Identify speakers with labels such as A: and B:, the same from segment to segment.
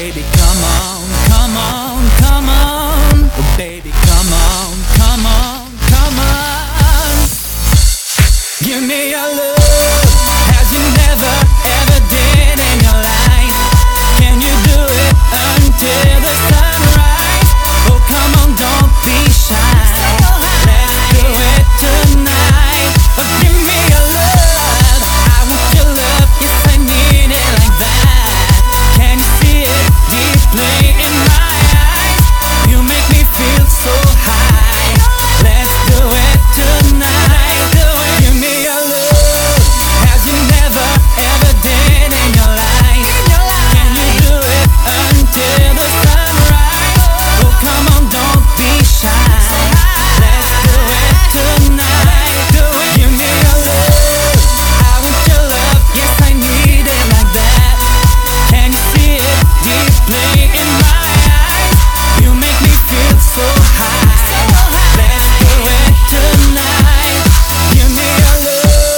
A: baby, come on, come on, come on. Oh baby, come on, come on, come on. Give me your love as you never ever did in your life. Can you do it until the sunrise? Oh come on, don't be shy. Let's do it tonight. Oh, give me your love. I want your love. Yes, I need it like that. Can you see it deeply in my eyes? You make me feel so high. Let's do it tonight. Give me your love as you never ever did in your life. Can you do it until the sunrise? Oh come on, don't be shy. Let's do it tonight. Give me your love. I want your love. Yes, I need it like that. Can you see it deeply in my eyes? You make me feel so high. Let's do it tonight. Give me your love.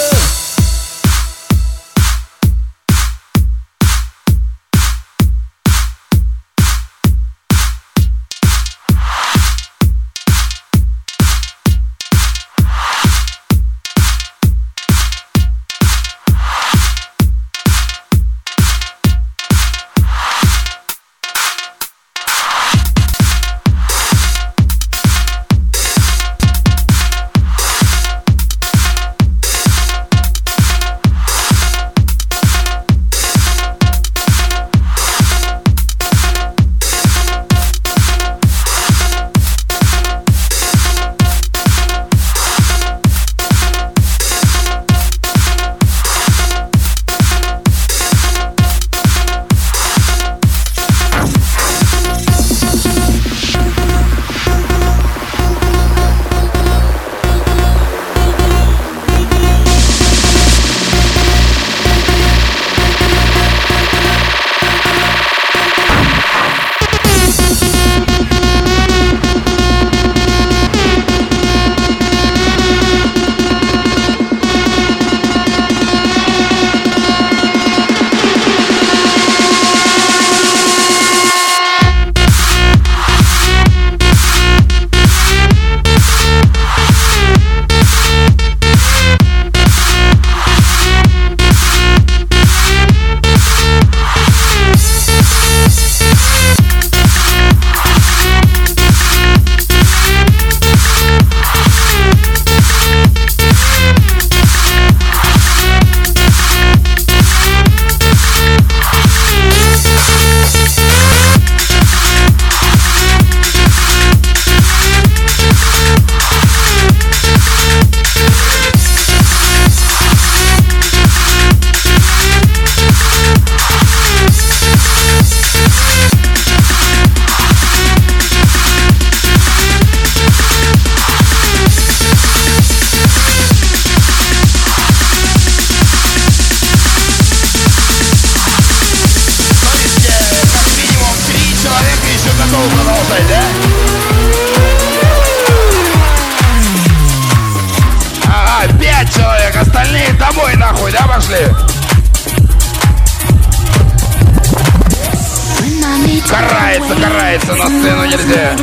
B: Карается, на сцену нельзя.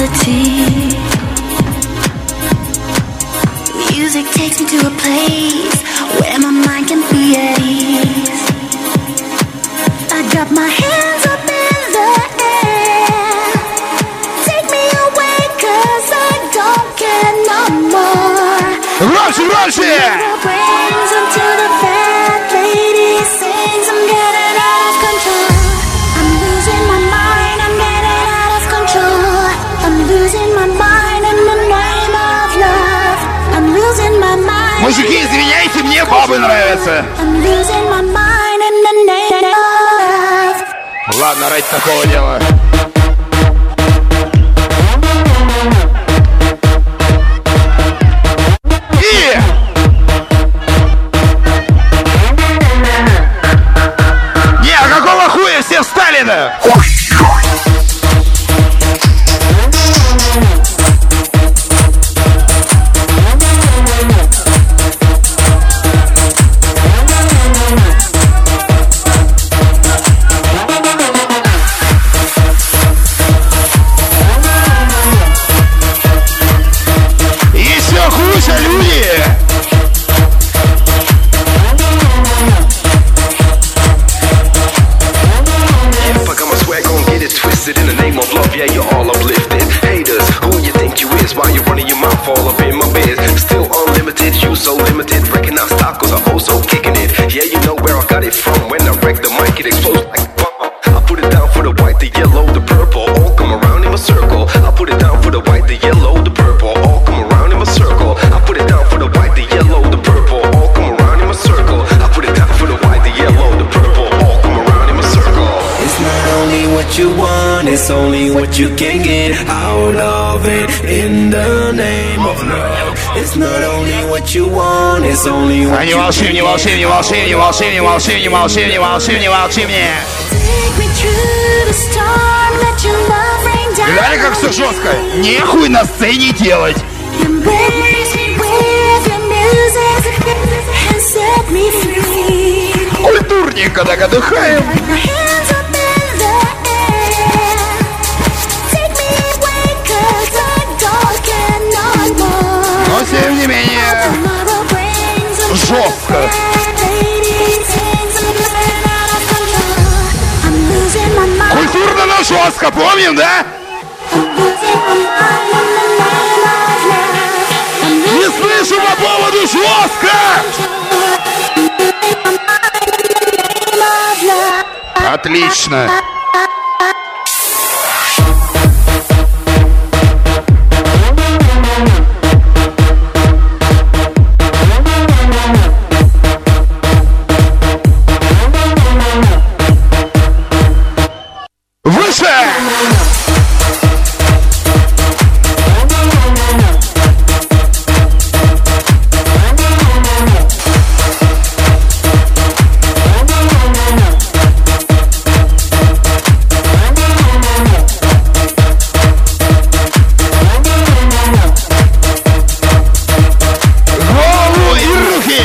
B: Music takes me to a place where my mind can be at ease. I got my hands up in the air. Take me away, 'cause I don't care no more.
C: Громче, громче!
B: Brings into the fat lady sings, I'm getting out of control. I'm losing my mind, I'm getting out of control. I'm losing my mind in the name of love. I'm losing my mind.
C: Мужики, извиняйте, мне бабы нравятся.
B: I'm losing my mind in the name of love.
C: Ладно, ради такого дела. Не, а какого хуя все встали-то? Успокойся, люди!
D: Fuck, I'm a swag, gon' get it twisted in the name of love, yeah, you're all uplifted. Haters, who you think you is? Why you running your mouth all up in my biz? Still unlimited, you so limited. Recognize stock cause I'm also kicking it. Yeah, you know where I got it from. When I wreck the mic, it explodes like a bomb. I put it down for the white, the yellow, the purple. All come around in my circle. I put it down for the white, the yellow, the purple. All come around in my circle. I put it down for the white, the yellow, the purple. All come around in my circle. I put it down for the white, the yellow, the purple. All come around in my circle.
E: It's not only what you want, it's only what you can get out of it in the name of love. It's not only what you want, it's only what
C: Не
E: you
C: волши,
E: can
C: не волши, не волши, не волши, не волши, не волши, не волши, не волши мне.
B: Take me through the storm, let your love rain down.
C: Видали, как все жестко? Нехуй на сцене делать.
B: Embrace me with your music and set me free.
C: Культурненько так отдыхаем.
B: Put my hands up in the air. Take me away 'cause the dark cannot more.
C: Но тем не менее,
B: Tomorrow brings a
C: жестко.
B: fading sense of living out of control. I'm losing my mind.
C: Культурно, но жестко, помним, да?
B: I'm losing my mind in the name of love. I'm
C: Не слышу по поводу жестко. Отлично. Выше! Голову и руки!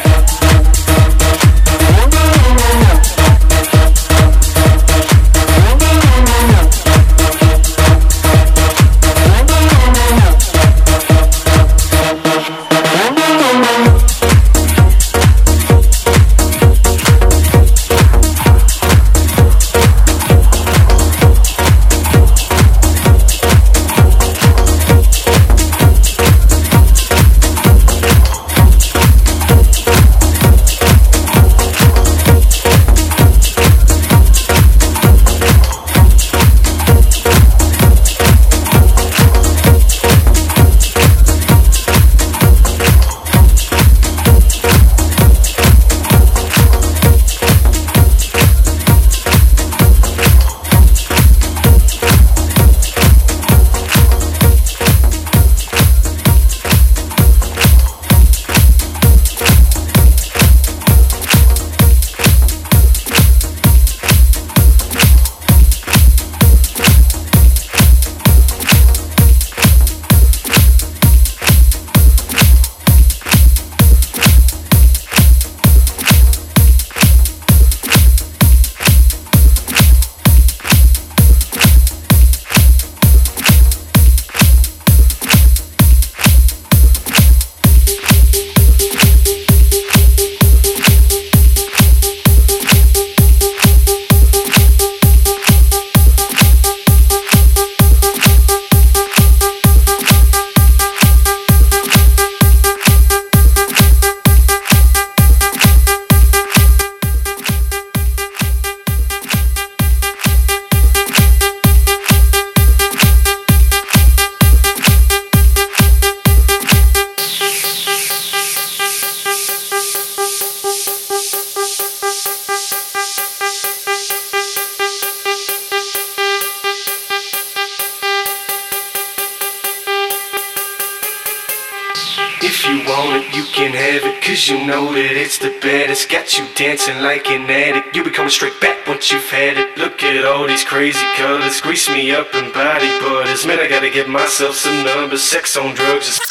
D: If you want it, you can have it, cause you know that it's the baddest. Got you dancing like an addict. You be coming straight back once you've had it. Look at all these crazy colors, grease me up in body butters. Man, I gotta get myself some numbers. Sex on drugs is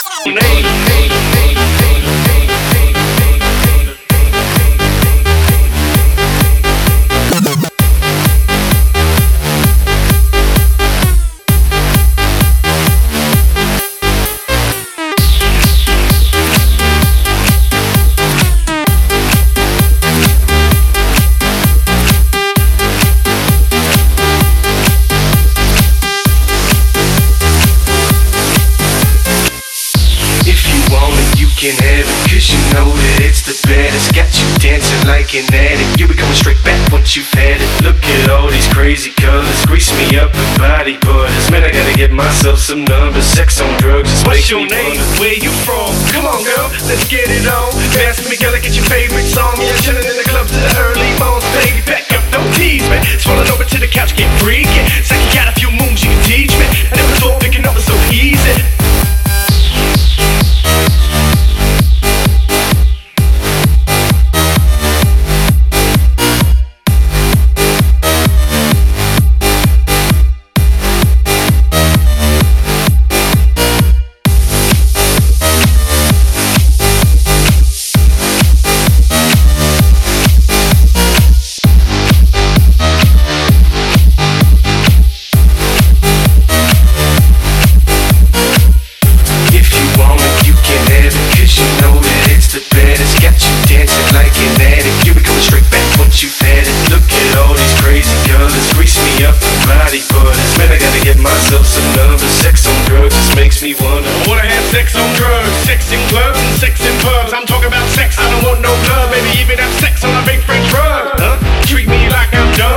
D: can have it, cause you know that it's the baddest. Got you dancing like an addict. You be coming straight back once you've had it. Look at all these crazy colors, grease me up with body butters. Man, I gotta get myself some numbers. Sex on drugs just makes me wonder. What's your name? Where you from? Come on, girl, let's get it on. Dance with me, girl, get your favorite song. Yeah, chillin' in the club to the early morns. Baby, back up, don't tease me. Swallowing over to the couch, get freaky. Say you got a few moves you can teach me. I never thought picking up was so easy.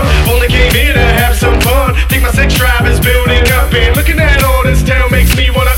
D: Sex drive is building up and looking at all this town makes me wanna